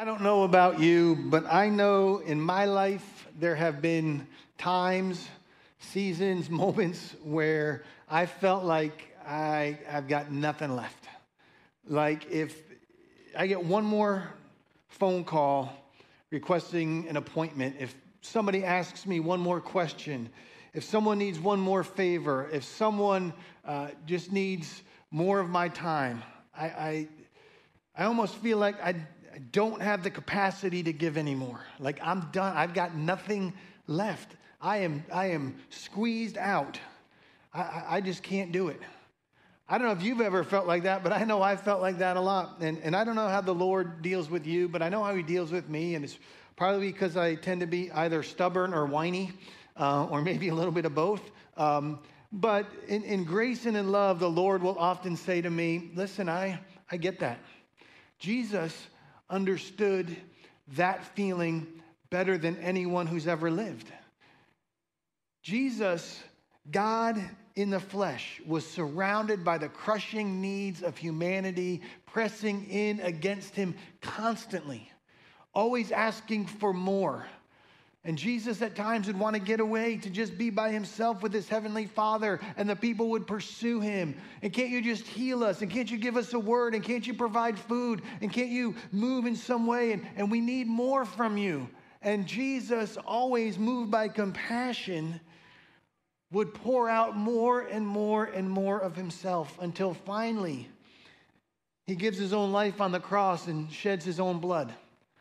I don't know about you, but I know in my life there have been times, seasons, moments where I felt like I've got nothing left. Like if I get one more phone call requesting an appointment, if somebody asks me one more question, if someone needs one more favor, if someone just needs more of my time, I almost feel like I don't have the capacity to give anymore. Like I'm done. I've got nothing left. I am squeezed out. I just can't do it. I don't know if you've ever felt like that, but I know I felt like that a lot. And I don't know how the Lord deals with you, but I know how he deals with me. And it's probably because I tend to be either stubborn or whiny, or maybe a little bit of both. But in grace and in love, the Lord will often say to me, listen, I get that. Jesus understood that feeling better than anyone who's ever lived. Jesus, God in the flesh, was surrounded by the crushing needs of humanity, pressing in against him constantly, always asking for more. And Jesus at times would want to get away to just be by himself with his heavenly Father, and the people would pursue him. And can't you just heal us? And can't you give us a word? And can't you provide food? And can't you move in some way? And we need more from you. And Jesus, always moved by compassion, would pour out more and more and more of himself until finally he gives his own life on the cross and sheds his own blood.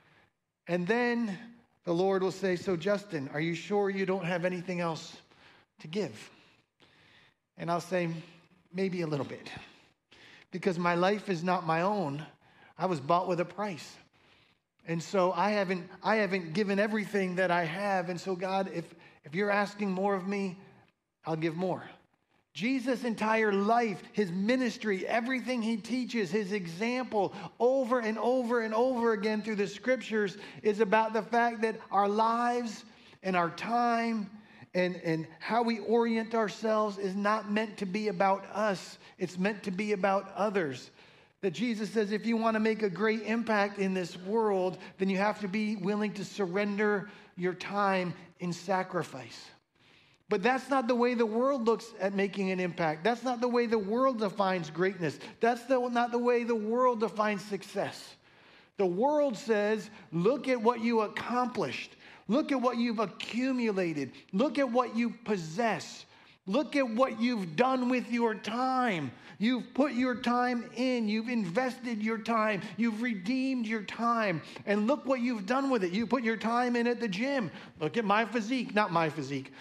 And then the Lord will say, so Justin, are you sure you don't have anything else to give? And I'll say, maybe a little bit. Because my life is not my own. I was bought with a price. And so I haven't given everything that I have. And so God, if you're asking more of me, I'll give more. Jesus' entire life, his ministry, everything he teaches, his example over and over and over again through the scriptures is about the fact that our lives and our time and how we orient ourselves is not meant to be about us. It's meant to be about others. That Jesus says if you want to make a great impact in this world, then you have to be willing to surrender your time in sacrifice. But that's not the way the world looks at making an impact. That's not the way the world defines greatness. That's not the way the world defines success. The world says, look at what you accomplished. Look at what you've accumulated. Look at what you possess. Look at what you've done with your time. You've put your time in. You've invested your time. You've redeemed your time. And look what you've done with it. You put your time in at the gym. Look at my physique. Not my physique.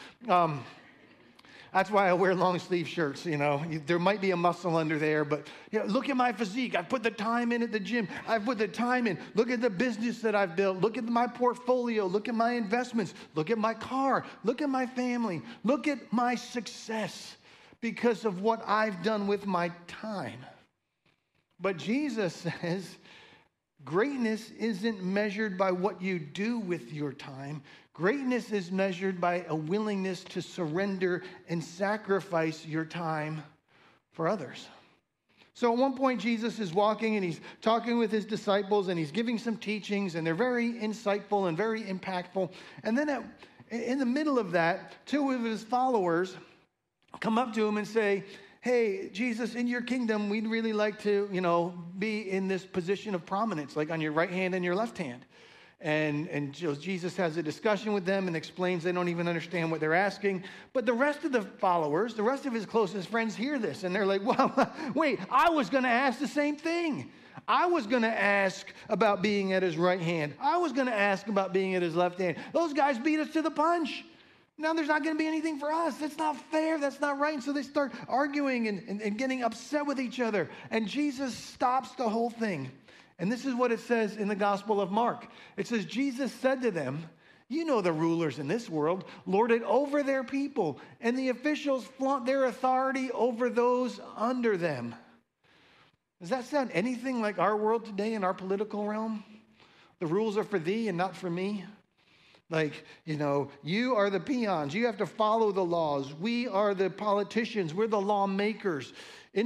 That's why I wear long sleeve shirts, you know. There might be a muscle under there, but look at my physique. I put the time in at the gym. I put the time in. Look at the business that I've built. Look at my portfolio. Look at my investments. Look at my car. Look at my family. Look at my success because of what I've done with my time. But Jesus says, greatness isn't measured by what you do with your time. Greatness is measured by a willingness to surrender and sacrifice your time for others. So at one point, Jesus is walking and he's talking with his disciples and he's giving some teachings, and they're very insightful and very impactful. And then in the middle of that, two of his followers come up to him and say, hey, Jesus, in your kingdom, we'd really like to, be in this position of prominence, like on your right hand and your left hand. And Jesus has a discussion with them and explains they don't even understand what they're asking. But the rest of the followers, the rest of his closest friends hear this. And they're like, well, wait, I was going to ask the same thing. I was going to ask about being at his right hand. I was going to ask about being at his left hand. Those guys beat us to the punch. Now there's not going to be anything for us. That's not fair. That's not right. And so they start arguing and getting upset with each other. And Jesus stops the whole thing. And this is what it says in the Gospel of Mark. It says, Jesus said to them, you know the rulers in this world lord it over their people, and the officials flaunt their authority over those under them. Does that sound anything like our world today in our political realm? The rules are for thee and not for me. Like, you are the peons. You have to follow the laws. We are the politicians. We're the lawmakers.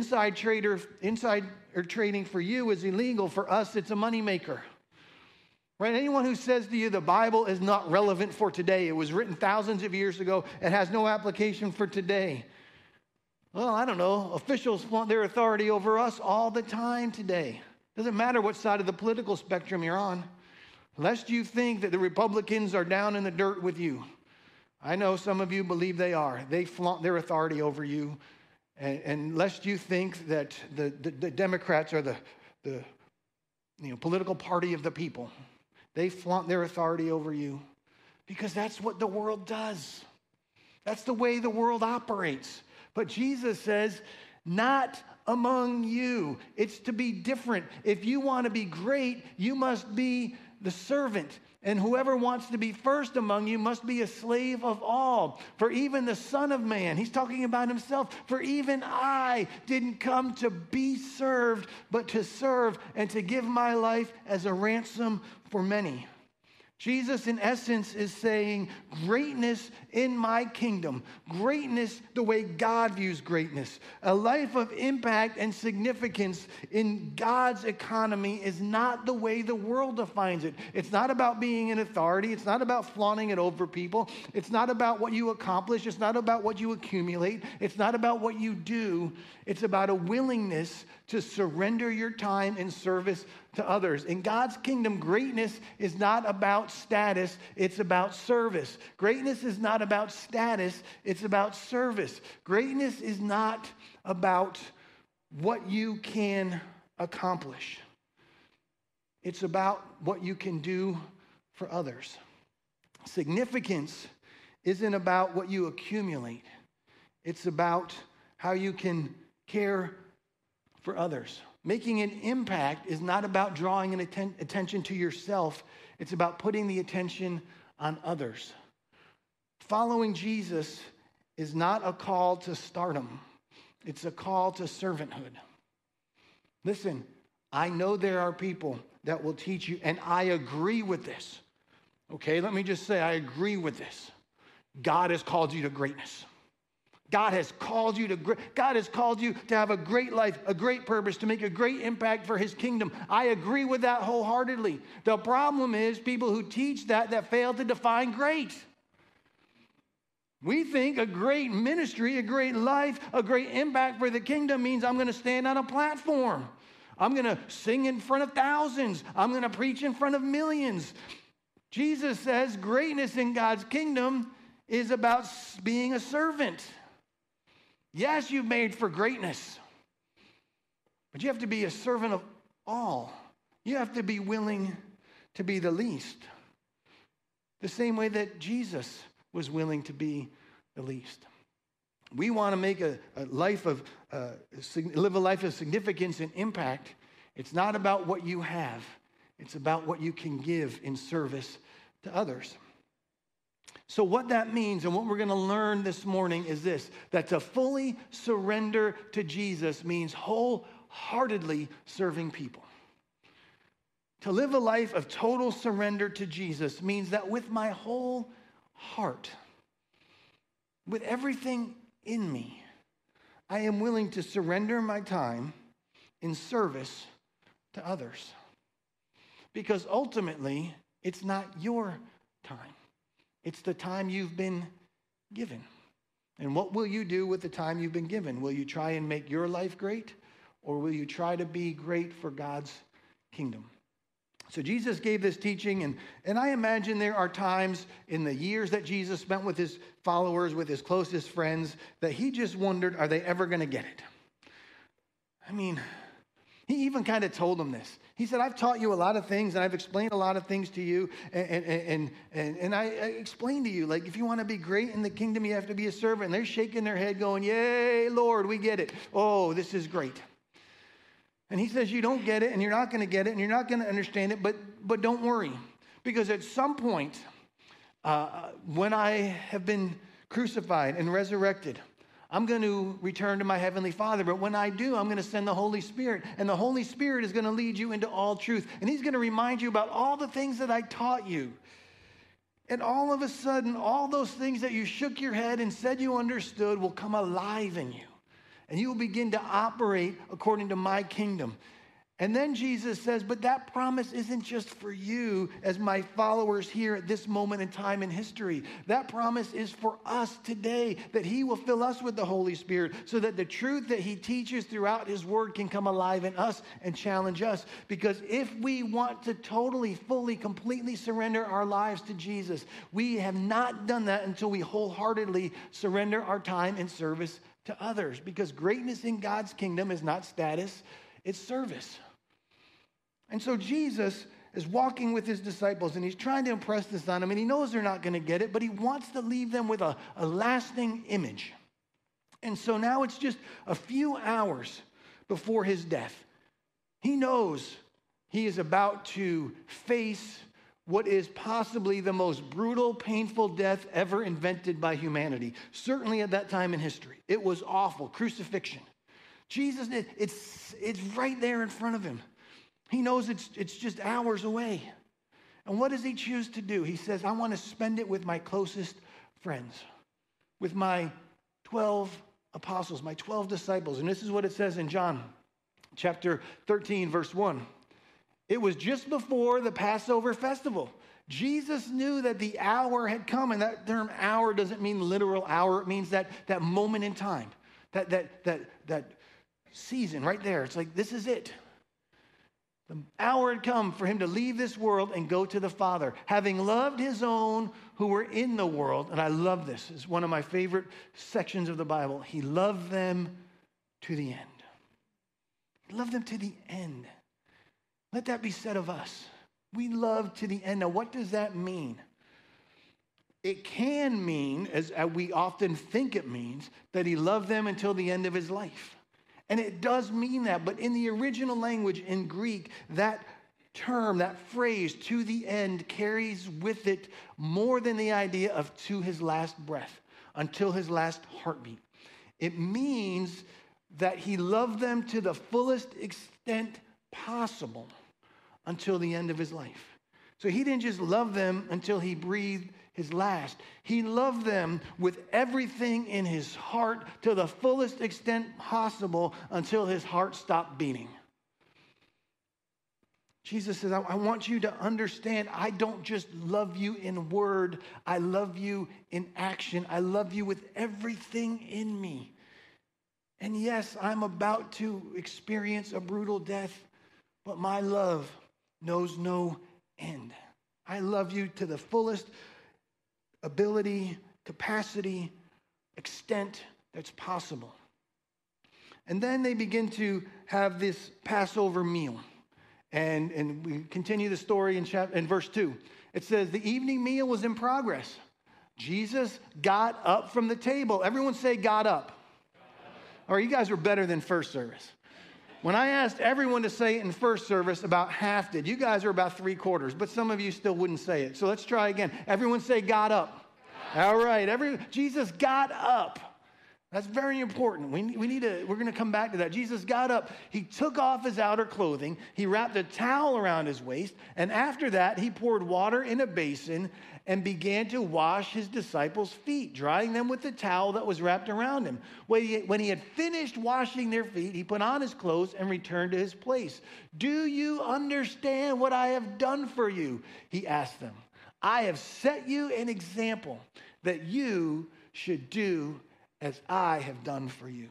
Insider trading for you is illegal. For us, it's a moneymaker. Right? Anyone who says to you the Bible is not relevant for today, it was written thousands of years ago, it has no application for today. Well, I don't know. Officials flaunt their authority over us all the time today. Doesn't matter what side of the political spectrum you're on. Lest you think that the Republicans are down in the dirt with you. I know some of you believe they are. They flaunt their authority over you. And lest you think that the Democrats are the political party of the people. They flaunt their authority over you because that's what the world does. That's the way the world operates. But Jesus says, not among you. It's to be different. If you want to be great, you must be the servant. And whoever wants to be first among you must be a slave of all. For even the Son of Man, he's talking about himself, for even I didn't come to be served, but to serve and to give my life as a ransom for many. Jesus, in essence, is saying greatness in my kingdom, greatness the way God views greatness, a life of impact and significance in God's economy is not the way the world defines it. It's not about being an authority. It's not about flaunting it over people. It's not about what you accomplish. It's not about what you accumulate. It's not about what you do. It's about a willingness to surrender your time in service to others. In God's kingdom, greatness is not about status, it's about service. Greatness is not about status, it's about service. Greatness is not about what you can accomplish. It's about what you can do for others. Significance isn't about what you accumulate. It's about how you can care for others. Making an impact is not about drawing an attention to yourself. It's about putting the attention on others. Following Jesus is not a call to stardom. It's a call to servanthood. Listen, I know there are people that will teach you, and I agree with this. Okay, let me just say I agree with this. God has called you to greatness. God has called you to have a great life, a great purpose, to make a great impact for his kingdom. I agree with that wholeheartedly. The problem is people who teach that fail to define great. We think a great ministry, a great life, a great impact for the kingdom means I'm going to stand on a platform. I'm going to sing in front of thousands. I'm going to preach in front of millions. Jesus says greatness in God's kingdom is about being a servant. Yes, you've made for greatness, but you have to be a servant of all. You have to be willing to be the least, the same way that Jesus was willing to be the least. We want to make live a life of significance and impact. It's not about what you have. It's about what you can give in service to others. So what that means and what we're going to learn this morning is this, that to fully surrender to Jesus means wholeheartedly serving people. To live a life of total surrender to Jesus means that with my whole heart, with everything in me, I am willing to surrender my time in service to others. Because ultimately, it's not your time. It's the time you've been given. And what will you do with the time you've been given? Will you try and make your life great? Or will you try to be great for God's kingdom? So Jesus gave this teaching, and I imagine there are times in the years that Jesus spent with his followers, with his closest friends, that he just wondered, are they ever going to get it? I mean, he even kind of told them this. He said, I've taught you a lot of things, and I've explained a lot of things to you, and I explained to you, like, if you want to be great in the kingdom, you have to be a servant. And they're shaking their head going, yay, Lord, we get it. Oh, this is great. And he says, you don't get it, and you're not going to get it, and you're not going to understand it, but don't worry. Because at some point, when I have been crucified and resurrected, I'm going to return to my heavenly Father. But when I do, I'm going to send the Holy Spirit. And the Holy Spirit is going to lead you into all truth. And he's going to remind you about all the things that I taught you. And all of a sudden, all those things that you shook your head and said you understood will come alive in you. And you will begin to operate according to my kingdom. And then Jesus says, but that promise isn't just for you as my followers here at this moment in time in history. That promise is for us today, that he will fill us with the Holy Spirit so that the truth that he teaches throughout his word can come alive in us and challenge us. Because if we want to totally, fully, completely surrender our lives to Jesus, we have not done that until we wholeheartedly surrender our time in service to others. Because greatness in God's kingdom is not status, it's service. And so Jesus is walking with his disciples, and he's trying to impress this on them, and he knows they're not going to get it, but he wants to leave them with a lasting image. And so now it's just a few hours before his death. He knows he is about to face what is possibly the most brutal, painful death ever invented by humanity, certainly at that time in history. It was awful, crucifixion. Jesus, it's right there in front of him. He knows it's just hours away. And what does he choose to do? He says, I want to spend it with my closest friends, with my 12 apostles, my 12 disciples. And this is what it says in John chapter 13, verse 1. It was just before the Passover festival. Jesus knew that the hour had come. And that term hour doesn't mean literal hour. It means that moment in time, that season right there. It's like, this is it. The hour had come for him to leave this world and go to the Father, having loved his own who were in the world. And I love this. It's one of my favorite sections of the Bible. He loved them to the end. He loved them to the end. Let that be said of us. We love to the end. Now, what does that mean? It can mean, as we often think it means, that he loved them until the end of his life. And it does mean that, but in the original language in Greek, that term, that phrase, to the end, carries with it more than the idea of to his last breath, until his last heartbeat. It means that he loved them to the fullest extent possible until the end of his life. So he didn't just love them until he breathed his last. He loved them with everything in his heart to the fullest extent possible until his heart stopped beating. Jesus says, I want you to understand, I don't just love you in word, I love you in action. I love you with everything in me. And yes, I'm about to experience a brutal death, but my love knows no end. I love you to the fullest ability, capacity, extent that's possible. And then they begin to have this Passover meal. And we continue the story in verse 2. It says, the evening meal was in progress. Jesus got up from the table. Everyone say, got up. All right, you guys were better than first service. When I asked everyone to say it in first service, about half did. You guys are about 3/4, but some of you still wouldn't say it. So let's try again. Everyone say, got up. All right, Jesus got up. That's very important. We're going to come back to that. Jesus got up. He took off his outer clothing. He wrapped a towel around his waist. And after that, he poured water in a basin and began to wash his disciples' feet, drying them with the towel that was wrapped around him. When he had finished washing their feet, he put on his clothes and returned to his place. Do you understand what I have done for you? He asked them. I have set you an example that you should do as I have done for you.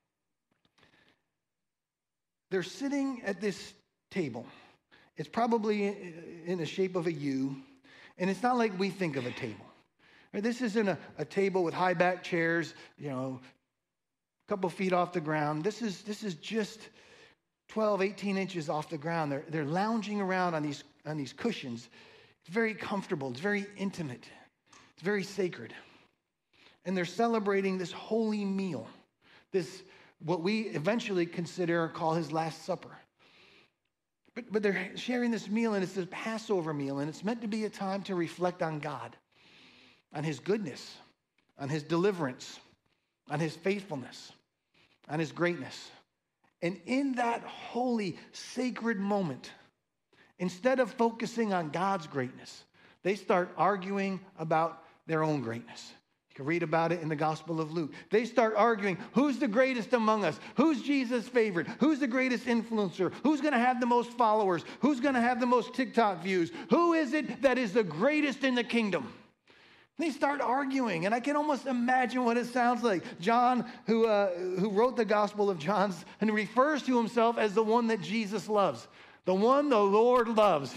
They're sitting at this table. It's probably in the shape of a U, and it's not like we think of a table. This isn't a table with high back chairs, a couple feet off the ground. This is just 12, 18 inches off the ground. They're lounging around on these cushions. It's very comfortable. It's very intimate. It's very sacred. And they're celebrating this holy meal, this what we eventually consider or call his Last Supper. But they're sharing this meal, and it's a Passover meal, and it's meant to be a time to reflect on God, on his goodness, on his deliverance, on his faithfulness, on his greatness. And in that holy, sacred moment, instead of focusing on God's greatness, they start arguing about their own greatness. You can read about it in the Gospel of Luke. They start arguing, who's the greatest among us? Who's Jesus' favorite? Who's the greatest influencer? Who's going to have the most followers? Who's going to have the most TikTok views? Who is it that is the greatest in the kingdom? They start arguing, and I can almost imagine what it sounds like. John, who wrote the Gospel of John, and refers to himself as the one that Jesus loves, the one the Lord loves.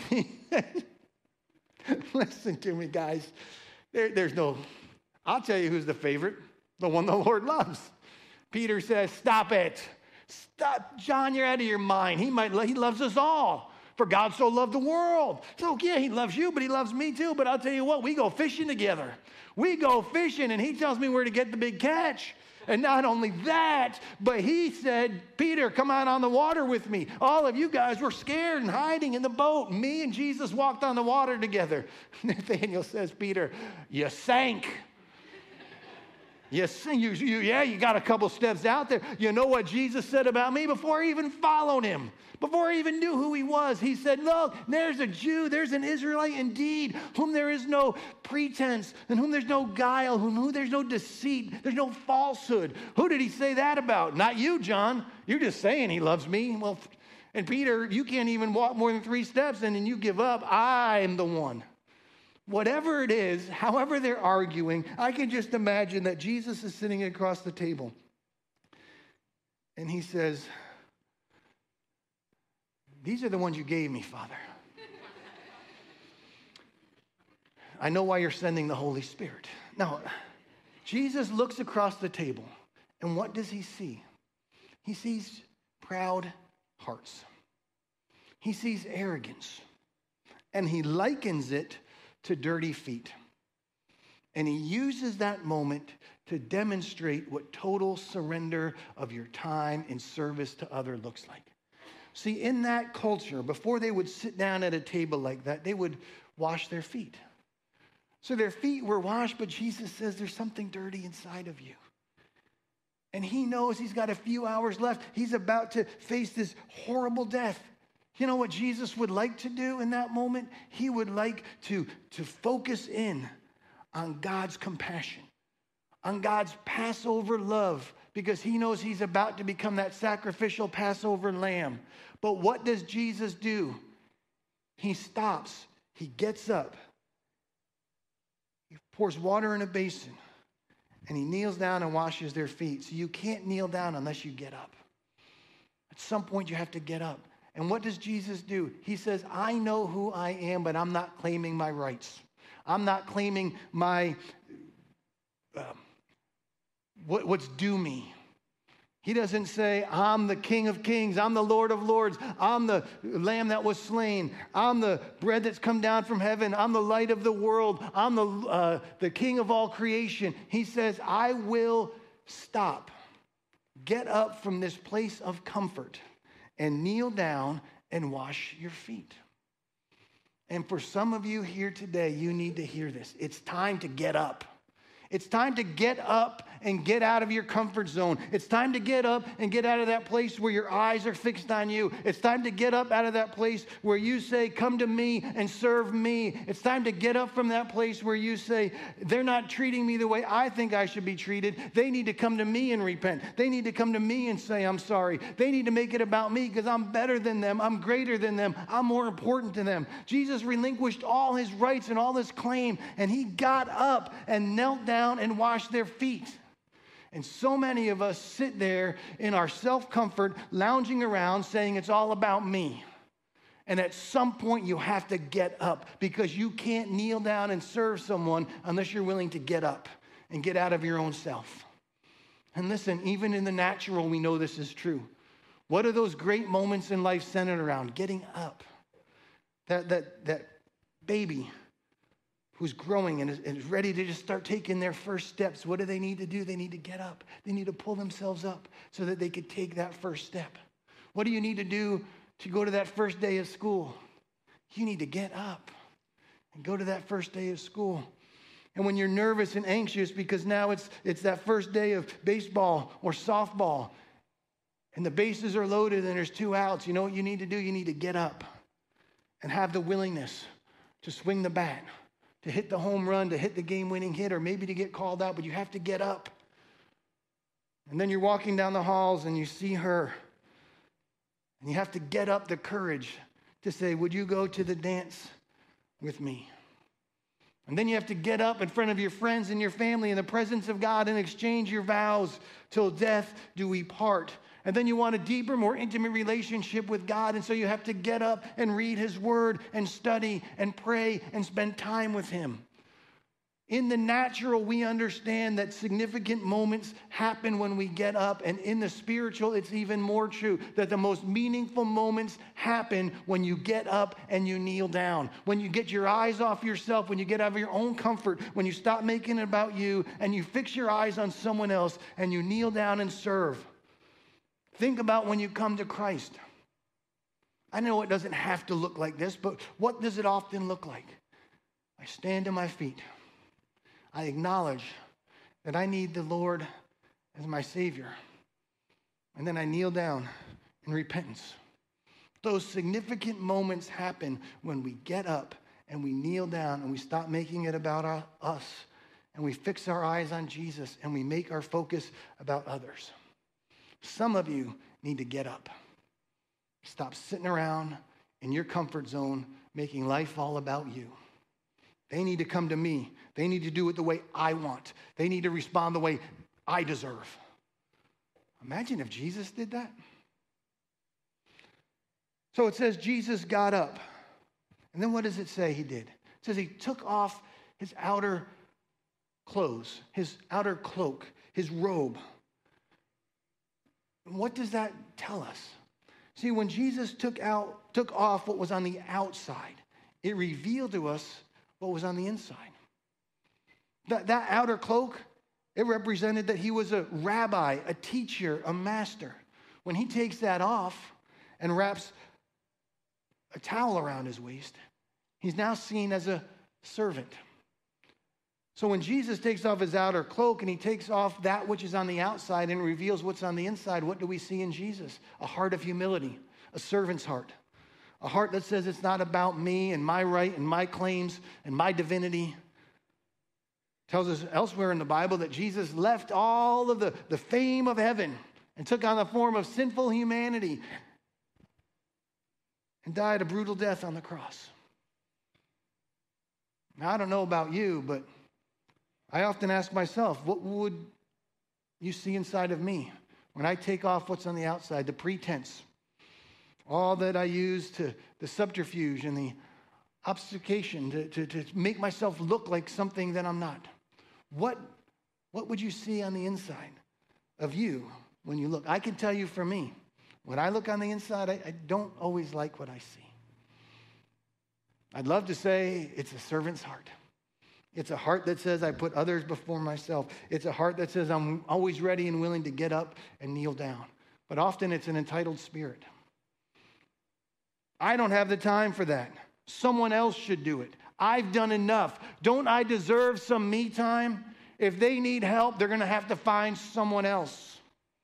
Listen to me, guys. There's no... I'll tell you who's the favorite, the one the Lord loves. Peter says, stop it. Stop. John, you're out of your mind. He loves us all. For God so loved the world. So yeah, he loves you, but he loves me too. But I'll tell you what, we go fishing together. We go fishing and he tells me where to get the big catch. And not only that, but he said, Peter, come out on the water with me. All of you guys were scared and hiding in the boat. Me and Jesus walked on the water together. Nathaniel says, Peter, you sank. You got a couple steps out there. You know what Jesus said about me before I even followed him, before I even knew who he was? He said, look, there's a Jew, there's an Israelite indeed, whom there is no pretense, and whom there's no guile, whom there's no deceit, there's no falsehood. Who did he say that about? Not you, John. You're just saying he loves me. Well, and Peter, you can't even walk more than 3 steps, and then you give up. I'm the one. Whatever it is, however they're arguing, I can just imagine that Jesus is sitting across the table. And he says, these are the ones you gave me, Father. I know why you're sending the Holy Spirit. Now, Jesus looks across the table, and what does he see? He sees proud hearts. He sees arrogance, and he likens it to dirty feet. And he uses that moment to demonstrate what total surrender of your time in service to others looks like. See, in that culture, before they would sit down at a table like that, they would wash their feet. So their feet were washed, but Jesus says there's something dirty inside of you. And he knows he's got a few hours left. He's about to face this horrible death. You know what Jesus would like to do in that moment? He would like to focus in on God's compassion, on God's Passover love, because he knows he's about to become that sacrificial Passover lamb. But what does Jesus do? He stops. He gets up. He pours water in a basin, and he kneels down and washes their feet. So you can't kneel down unless you get up. At some point, you have to get up. And what does Jesus do? He says, I know who I am, but I'm not claiming my rights. I'm not claiming my what's due me. He doesn't say, I'm the King of Kings. I'm the Lord of Lords. I'm the Lamb that was slain. I'm the bread that's come down from heaven. I'm the light of the world. I'm the King of all creation. He says, I will stop. Get up from this place of comfort and kneel down and wash your feet. And for some of you here today, you need to hear this. It's time to get up. It's time to get up and get out of your comfort zone. It's time to get up and get out of that place where your eyes are fixed on you. It's time to get up out of that place where you say, come to me and serve me. It's time to get up from that place where you say, they're not treating me the way I think I should be treated. They need to come to me and repent. They need to come to me and say, I'm sorry. They need to make it about me because I'm better than them. I'm greater than them. I'm more important to them. Jesus relinquished all his rights and all his claim, and he got up and knelt down and washed their feet. And so many of us sit there in our self-comfort, lounging around, saying it's all about me. And at some point, you have to get up because you can't kneel down and serve someone unless you're willing to get up and get out of your own self. And listen, even in the natural, we know this is true. What are those great moments in life centered around? Getting up. That baby who's growing and is ready to just start taking their first steps. What do they need to do? They need to get up. They need to pull themselves up so that they could take that first step. What do you need to do to go to that first day of school? You need to get up and go to that first day of school. And when you're nervous and anxious because now it's that first day of baseball or softball and the bases are loaded and there's 2 outs, you know what you need to do? You need to get up and have the willingness to swing the bat, to hit the home run, to hit the game-winning hit, or maybe to get called out, but you have to get up. And then you're walking down the halls and you see her. And you have to get up the courage to say, would you go to the dance with me? And then you have to get up in front of your friends and your family in the presence of God and exchange your vows till death do we part. And then you want a deeper, more intimate relationship with God. And so you have to get up and read his word and study and pray and spend time with him. In the natural, we understand that significant moments happen when we get up. And in the spiritual, it's even more true that the most meaningful moments happen when you get up and you kneel down. When you get your eyes off yourself, when you get out of your own comfort, when you stop making it about you and you fix your eyes on someone else and you kneel down and serve. Think about when you come to Christ. I know it doesn't have to look like this, but what does it often look like? I stand to my feet. I acknowledge that I need the Lord as my Savior. And then I kneel down in repentance. Those significant moments happen when we get up and we kneel down and we stop making it about us and we fix our eyes on Jesus and we make our focus about others. Some of you need to get up. Stop sitting around in your comfort zone making life all about you. They need to come to me. They need to do it the way I want. They need to respond the way I deserve. Imagine if Jesus did that. So it says Jesus got up. And then what does it say he did? It says he took off his outer clothes, his outer cloak, his robe. And what does that tell us? See, when Jesus took off what was on the outside, it revealed to us what was on the inside. That outer cloak, it represented that he was a rabbi, a teacher, a master. When he takes that off and wraps a towel around his waist, he's now seen as a servant. So when Jesus takes off his outer cloak and he takes off that which is on the outside and reveals what's on the inside, what do we see in Jesus? A heart of humility, a servant's heart. A heart that says it's not about me and my right and my claims and my divinity. It tells us elsewhere in the Bible that Jesus left all of the fame of heaven and took on the form of sinful humanity and died a brutal death on the cross. Now, I don't know about you, but I often ask myself, what would you see inside of me when I take off what's on the outside, the pretense? All that I use to the subterfuge and the obfuscation to make myself look like something that I'm not. What would you see on the inside of you when you look? I can tell you for me, when I look on the inside, I don't always like what I see. I'd love to say it's a servant's heart. It's a heart that says I put others before myself. It's a heart that says I'm always ready and willing to get up and kneel down. But often it's an entitled spirit. I don't have the time for that. Someone else should do it. I've done enough. Don't I deserve some me time? If they need help, they're going to have to find someone else.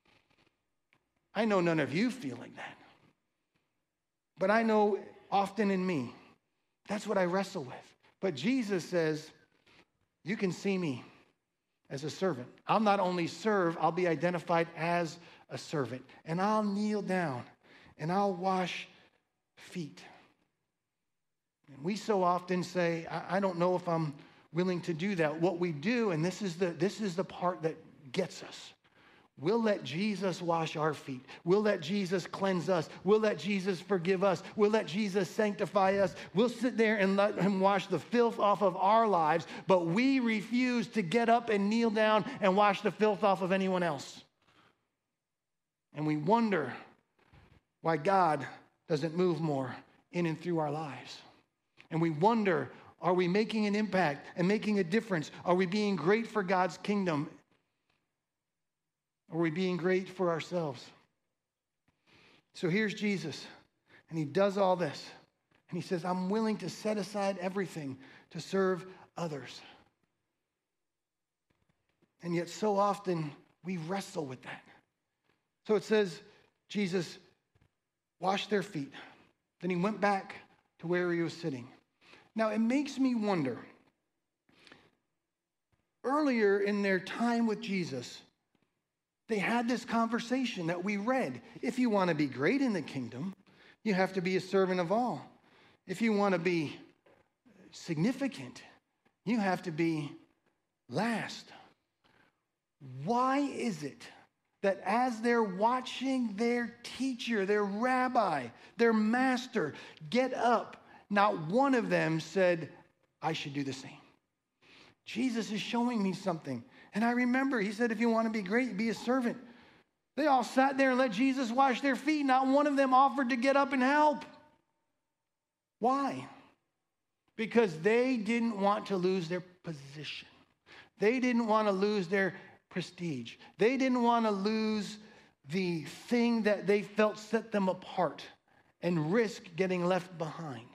I know none of you feel like that. But I know often in me, that's what I wrestle with. But Jesus says, you can see me as a servant. I'll not only serve, I'll be identified as a servant. And I'll kneel down and I'll wash feet. And we so often say, I don't know if I'm willing to do that. What we do, and this is the part that gets us. We'll let Jesus wash our feet. We'll let Jesus cleanse us. We'll let Jesus forgive us. We'll let Jesus sanctify us. We'll sit there and let him wash the filth off of our lives, but we refuse to get up and kneel down and wash the filth off of anyone else. And we wonder why God doesn't move more in and through our lives. And we wonder, are we making an impact and making a difference? Are we being great for God's kingdom? Are we being great for ourselves? So here's Jesus, and he does all this. And he says, I'm willing to set aside everything to serve others. And yet so often we wrestle with that. So it says, Jesus washed their feet. Then he went back to where he was sitting. Now, it makes me wonder, earlier in their time with Jesus, they had this conversation that we read. If you want to be great in the kingdom, you have to be a servant of all. If you want to be significant, you have to be last. Why is it that as they're watching their teacher, their rabbi, their master get up, not one of them said, I should do the same? Jesus is showing me something. And I remember he said, if you want to be great, be a servant. They all sat there and let Jesus wash their feet. Not one of them offered to get up and help. Why? Because they didn't want to lose their position. They didn't want to lose their prestige. They didn't want to lose the thing that they felt set them apart and risk getting left behind.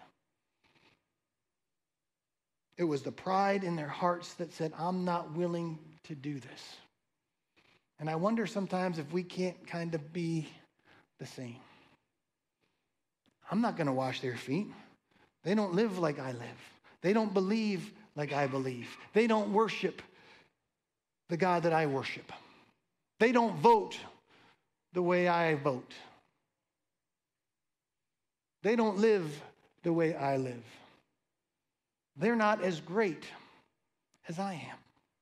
It was the pride in their hearts that said, I'm not willing to do this. And I wonder sometimes if we can't kind of be the same. I'm not going to wash their feet. They don't live like I live. They don't believe like I believe. They don't worship the God that I worship. They don't vote the way I vote. They don't live the way I live. They're not as great as I am.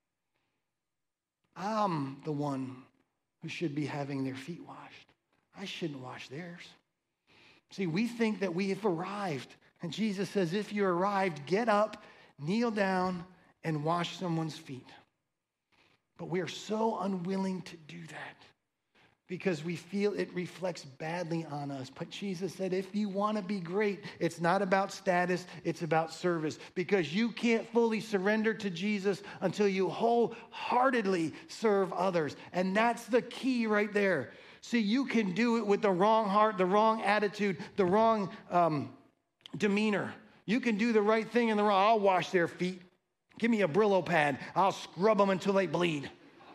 I'm the one who should be having their feet washed. I shouldn't wash theirs. See, we think that we have arrived. And Jesus says, if you arrived, get up, kneel down, and wash someone's feet. But we are so unwilling to do that because we feel it reflects badly on us. But Jesus said, if you want to be great, it's not about status, it's about service. Because you can't fully surrender to Jesus until you wholeheartedly serve others. And that's the key right there. See, you can do it with the wrong heart, the wrong attitude, the wrong demeanor. You can do the right thing in the wrong. I'll wash their feet. Give me a Brillo pad. I'll scrub them until they bleed.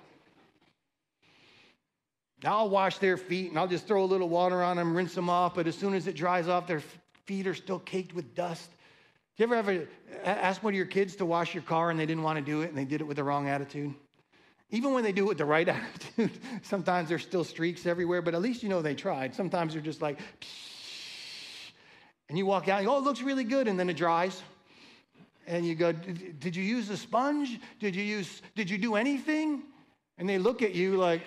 I'll wash their feet and I'll just throw a little water on them, rinse them off. But as soon as it dries off, their feet are still caked with dust. Do you ever ask one of your kids to wash your car and they didn't want to do it and they did it with the wrong attitude? Even when they do it with the right attitude, sometimes there's still streaks everywhere, but at least you know they tried. Sometimes they're just like, psh, and you walk out and you go, oh, it looks really good, and then it dries. And you go, did you use a sponge? Did you do anything? And they look at you like,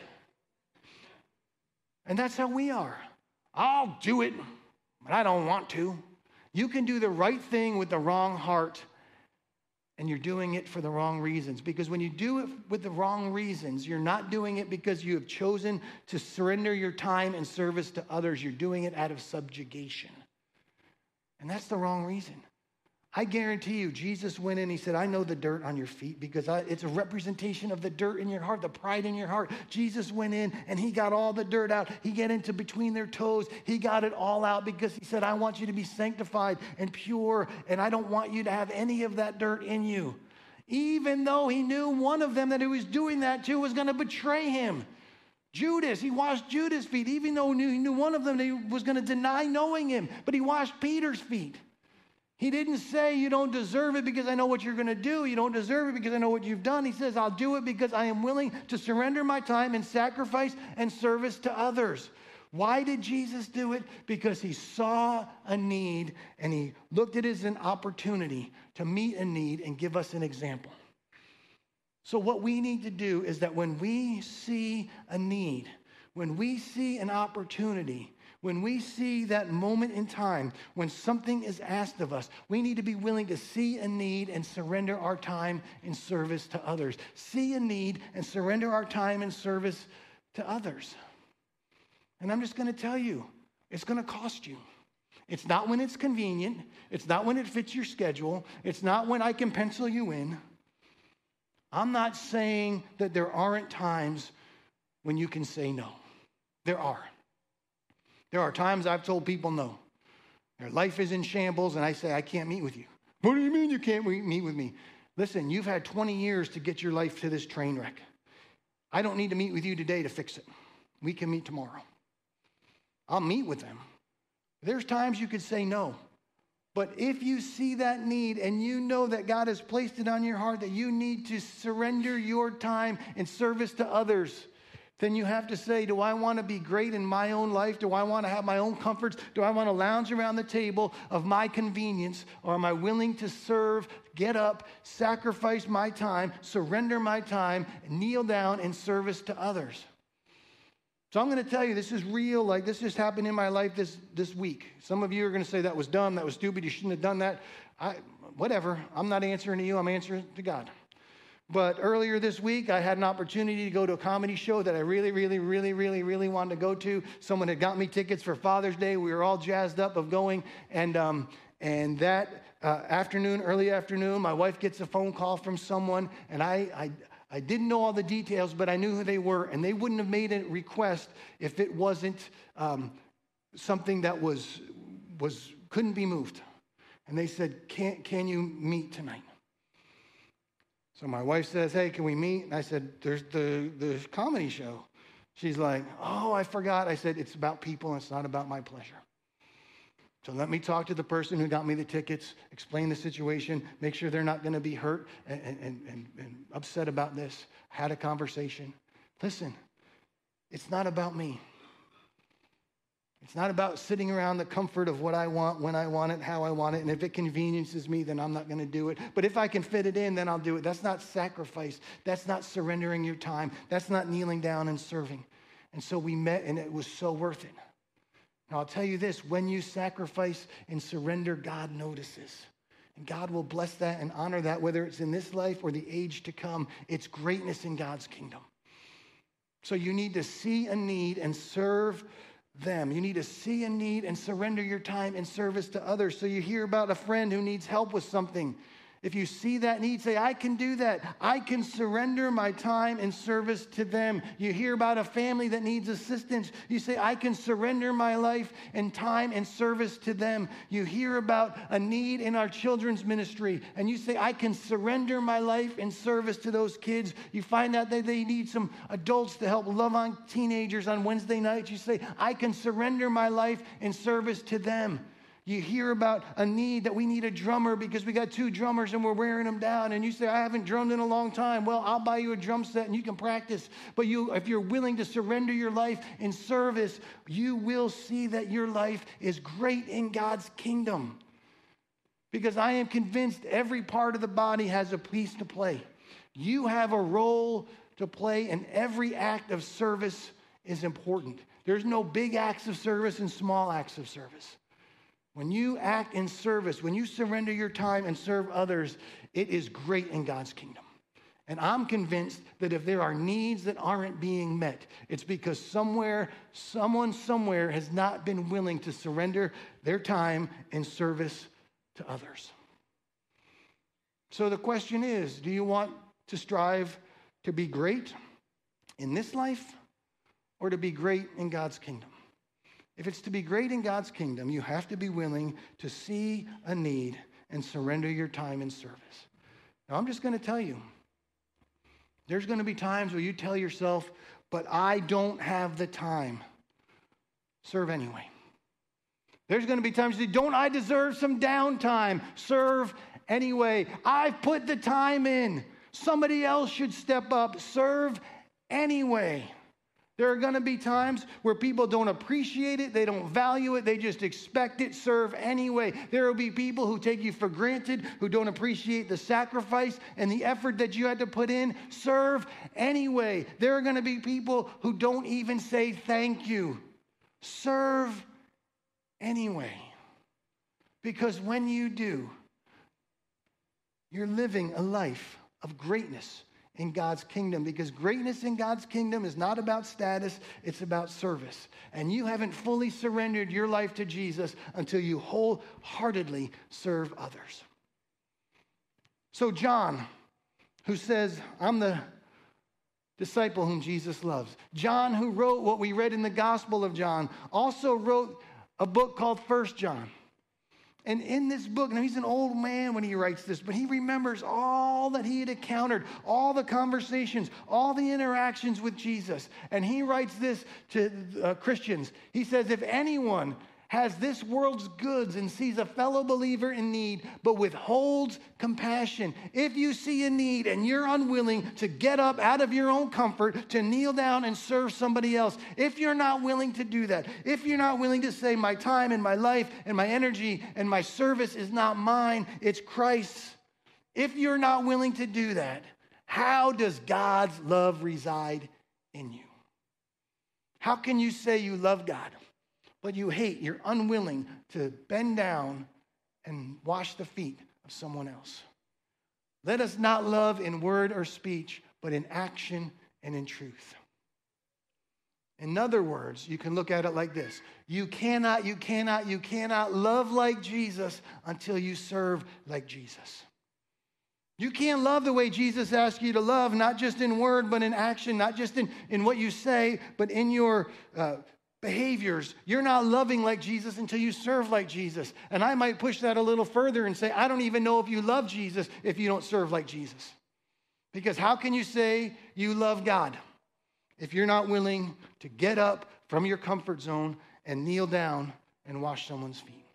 and that's how we are. I'll do it, but I don't want to. You can do the right thing with the wrong heart, and you're doing it for the wrong reasons. Because when you do it with the wrong reasons, you're not doing it because you have chosen to surrender your time and service to others. You're doing it out of subjugation. And that's the wrong reason. I guarantee you, Jesus went in, he said, I know the dirt on your feet because it's a representation of the dirt in your heart, the pride in your heart. Jesus went in and he got all the dirt out. He got into between their toes. He got it all out because he said, I want you to be sanctified and pure, and I don't want you to have any of that dirt in you. Even though he knew one of them that he was doing that to was going to betray him. Judas, he washed Judas' feet, even though he knew one of them that he was going to deny knowing him, but he washed Peter's feet. He didn't say, you don't deserve it because I know what you're going to do. You don't deserve it because I know what you've done. He says, I'll do it because I am willing to surrender my time and sacrifice and service to others. Why did Jesus do it? Because he saw a need and he looked at it as an opportunity to meet a need and give us an example. So what we need to do is that when we see a need, when we see an opportunity, when we see that moment in time, when something is asked of us, we need to be willing to see a need and surrender our time in service to others. See a need and surrender our time in service to others. And I'm just going to tell you, it's going to cost you. It's not when it's convenient. It's not when it fits your schedule. It's not when I can pencil you in. I'm not saying that there aren't times when you can say no. There are. There are times I've told people no. Their life is in shambles, and I say, I can't meet with you. What do you mean you can't meet with me? Listen, you've had 20 years to get your life to this train wreck. I don't need to meet with you today to fix it. We can meet tomorrow. I'll meet with them. There's times you could say no. But if you see that need and you know that God has placed it on your heart that you need to surrender your time in service to others, then you have to say, do I want to be great in my own life? Do I want to have my own comforts? Do I want to lounge around the table of my convenience? Or am I willing to serve, get up, sacrifice my time, surrender my time, kneel down in service to others? So I'm going to tell you, this is real. Like, this just happened in my life this week. Some of you are going to say, that was dumb, that was stupid, you shouldn't have done that. Whatever. I'm not answering to you. I'm answering to God. But earlier this week, I had an opportunity to go to a comedy show that I really wanted to go to. Someone had got me tickets for Father's Day. We were all jazzed up of going. And that afternoon, early afternoon, my wife gets a phone call from someone, and I didn't know all the details, but I knew who they were, and they wouldn't have made a request if it wasn't something that couldn't be moved. And they said, can you meet tonight? So my wife says, hey, can we meet? And I said, there's the comedy show. She's like, oh, I forgot. I said, it's about people, and it's not about my pleasure. So let me talk to the person who got me the tickets, explain the situation, make sure they're not going to be hurt and upset about this. Had a conversation. Listen, it's not about me. It's not about sitting around the comfort of what I want, when I want it, how I want it. And if it conveniences me, then I'm not going to do it. But if I can fit it in, then I'll do it. That's not sacrifice. That's not surrendering your time. That's not kneeling down and serving. And so we met, and it was so worth it. Now, I'll tell you this, when you sacrifice and surrender, God notices. And God will bless that and honor that, whether it's in this life or the age to come. It's greatness in God's kingdom. So you need to see a need and serve them. You need to see a need and surrender your time in service to others. So you hear about a friend who needs help with something. If you see that need, say, I can do that. I can surrender my time in service to them. You hear about a family that needs assistance. You say, I can surrender my life and time in service to them. You hear about a need in our children's ministry, and you say, I can surrender my life in service to those kids. You find out that they need some adults to help love on teenagers on Wednesday nights. You say, I can surrender my life in service to them. You hear about a need that we need a drummer because we got 2 drummers and we're wearing them down. And you say, I haven't drummed in a long time. Well, I'll buy you a drum set and you can practice. But if you're willing to surrender your life in service, you will see that your life is great in God's kingdom. Because I am convinced every part of the body has a piece to play. You have a role to play, and every act of service is important. There's no big acts of service and small acts of service. When you act in service, when you surrender your time and serve others, it is great in God's kingdom. And I'm convinced that if there are needs that aren't being met, it's because someone somewhere has not been willing to surrender their time in service to others. So the question is, do you want to strive to be great in this life or to be great in God's kingdom? If it's to be great in God's kingdom, you have to be willing to see a need and surrender your time in service. Now, I'm just going to tell you, there's going to be times where you tell yourself, but I don't have the time. Serve anyway. There's going to be times you say, don't I deserve some downtime? Serve anyway. I've put the time in. Somebody else should step up. Serve anyway. There are going to be times where people don't appreciate it, they don't value it, they just expect it. Serve anyway. There will be people who take you for granted, who don't appreciate the sacrifice and the effort that you had to put in. Serve anyway. There are going to be people who don't even say thank you. Serve anyway. Because when you do, you're living a life of greatness in God's kingdom, because greatness in God's kingdom is not about status, it's about service. And you haven't fully surrendered your life to Jesus until you wholeheartedly serve others. So John, who says, I'm the disciple whom Jesus loves. John, who wrote what we read in the Gospel of John, also wrote a book called 1 John. And in this book, now he's an old man when he writes this, but he remembers all that he had encountered, all the conversations, all the interactions with Jesus. And he writes this to Christians. He says, if anyone has this world's goods and sees a fellow believer in need, but withholds compassion. If you see a need and you're unwilling to get up out of your own comfort to kneel down and serve somebody else, if you're not willing to do that, if you're not willing to say my time and my life and my energy and my service is not mine, it's Christ's. If you're not willing to do that, how does God's love reside in you? How can you say you love God, but you hate, you're unwilling to bend down and wash the feet of someone else? Let us not love in word or speech, but in action and in truth. In other words, you can look at it like this. You cannot love like Jesus until you serve like Jesus. You can't love the way Jesus asked you to love, not just in word, but in action, not just in what you say, but in your behaviors. You're not loving like Jesus until you serve like Jesus. And I might push that a little further and say, I don't even know if you love Jesus if you don't serve like Jesus. Because how can you say you love God if you're not willing to get up from your comfort zone and kneel down and wash someone's feet?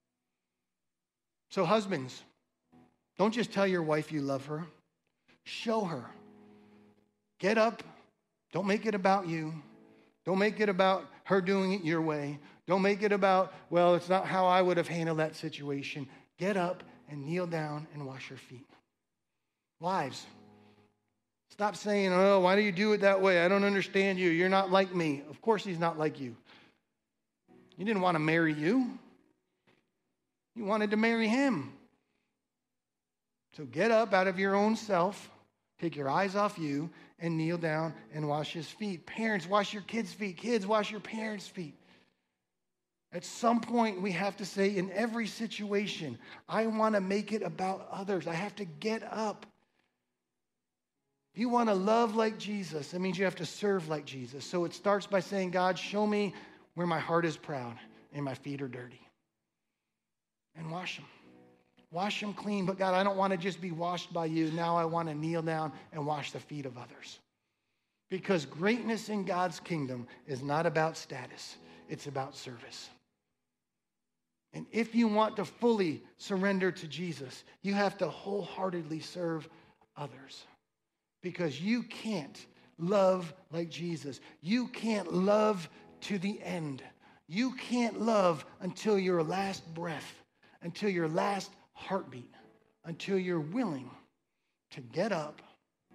So husbands, don't just tell your wife you love her. Show her. Get up. Don't make it about you. Don't make it about her doing it your way. Don't make it about, well, it's not how I would have handled that situation. Get up and kneel down and wash her feet. Wives, stop saying, oh, why do you do it that way? I don't understand you. You're not like me. Of course he's not like you. He didn't want to marry you. You wanted to marry him. So get up out of your own self, take your eyes off you, and kneel down and wash his feet. Parents, wash your kids' feet. Kids, wash your parents' feet. At some point, we have to say in every situation, I want to make it about others. I have to get up. If you want to love like Jesus, that means you have to serve like Jesus. So it starts by saying, God, show me where my heart is proud and my feet are dirty. And wash them. Wash them clean. But God, I don't want to just be washed by you. Now I want to kneel down and wash the feet of others. Because greatness in God's kingdom is not about status. It's about service. And if you want to fully surrender to Jesus, you have to wholeheartedly serve others. Because you can't love like Jesus. You can't love to the end. You can't love until your last breath, until your last heartbeat, until you're willing to get up,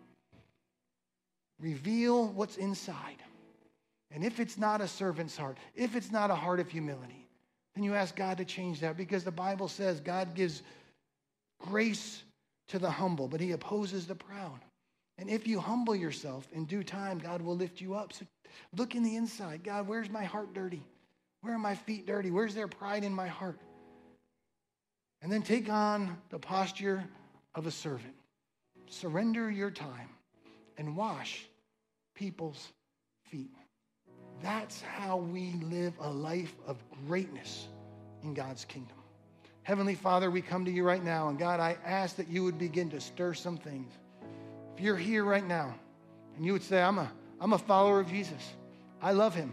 reveal what's inside. And if it's not a servant's heart, if it's not a heart of humility, then you ask God to change that, because the Bible says God gives grace to the humble, but he opposes the proud. And if you humble yourself in due time, God will lift you up. So look in the inside. God, where's my heart dirty? Where are my feet dirty? Where's there pride in my heart? And then take on the posture of a servant. Surrender your time and wash people's feet. That's how we live a life of greatness in God's kingdom. Heavenly Father, we come to you right now, and God, I ask that you would begin to stir some things. If you're here right now and you would say, I'm a follower of Jesus. I love him.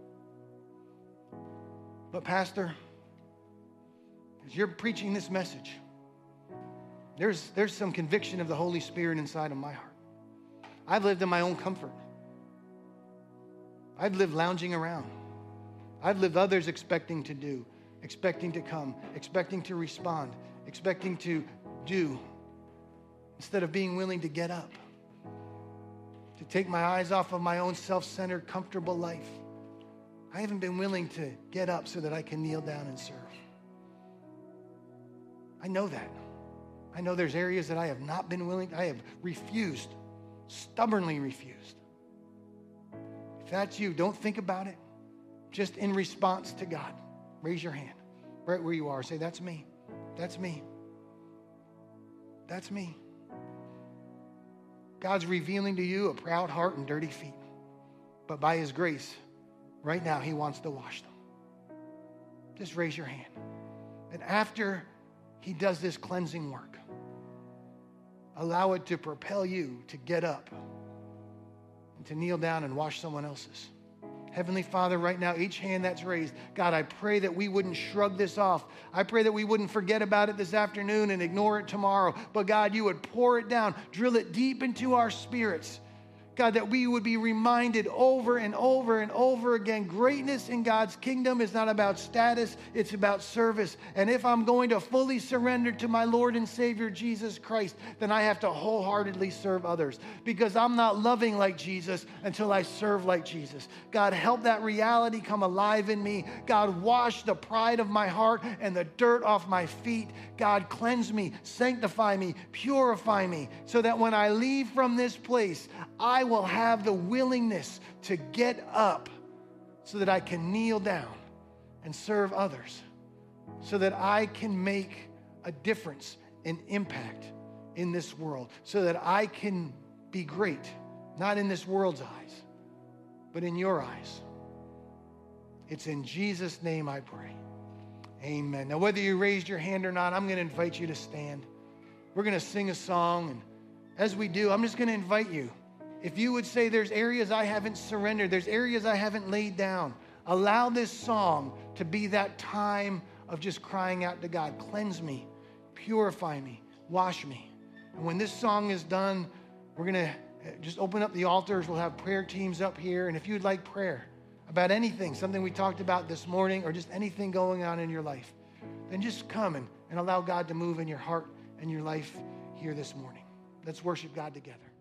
But Pastor, as you're preaching this message, there's some conviction of the Holy Spirit inside of my heart. I've lived in my own comfort. I've lived lounging around. I've lived others expecting to do, expecting to come, expecting to respond, expecting to do, instead of being willing to get up, to take my eyes off of my own self-centered, comfortable life. I haven't been willing to get up so that I can kneel down and serve. I know that. I know there's areas that I have not been willing. I have refused, stubbornly refused. If that's you, don't think about it. Just in response to God, raise your hand right where you are. Say, that's me. That's me. That's me. God's revealing to you a proud heart and dirty feet. But by his grace, right now, he wants to wash them. Just raise your hand. And after he does this cleansing work, allow it to propel you to get up and to kneel down and wash someone else's. Heavenly Father, right now, each hand that's raised, God, I pray that we wouldn't shrug this off. I pray that we wouldn't forget about it this afternoon and ignore it tomorrow. But God, you would pour it down, drill it deep into our spirits. God, that we would be reminded over and over and over again, greatness in God's kingdom is not about status, it's about service. And if I'm going to fully surrender to my Lord and Savior, Jesus Christ, then I have to wholeheartedly serve others, because I'm not loving like Jesus until I serve like Jesus. God, help that reality come alive in me. God, wash the pride of my heart and the dirt off my feet. God, cleanse me, sanctify me, purify me, so that when I leave from this place, I will have the willingness to get up so that I can kneel down and serve others, so that I can make a difference and impact in this world, so that I can be great, not in this world's eyes, but in your eyes. It's in Jesus' name I pray. Amen. Now, whether you raised your hand or not, I'm going to invite you to stand. We're going to sing a song, and as we do, I'm just going to invite you. If you would say, there's areas I haven't surrendered, there's areas I haven't laid down, allow this song to be that time of just crying out to God, cleanse me, purify me, wash me. And when this song is done, we're going to just open up the altars. We'll have prayer teams up here. And if you'd like prayer about anything, something we talked about this morning, or just anything going on in your life, then just come and allow God to move in your heart and your life here this morning. Let's worship God together.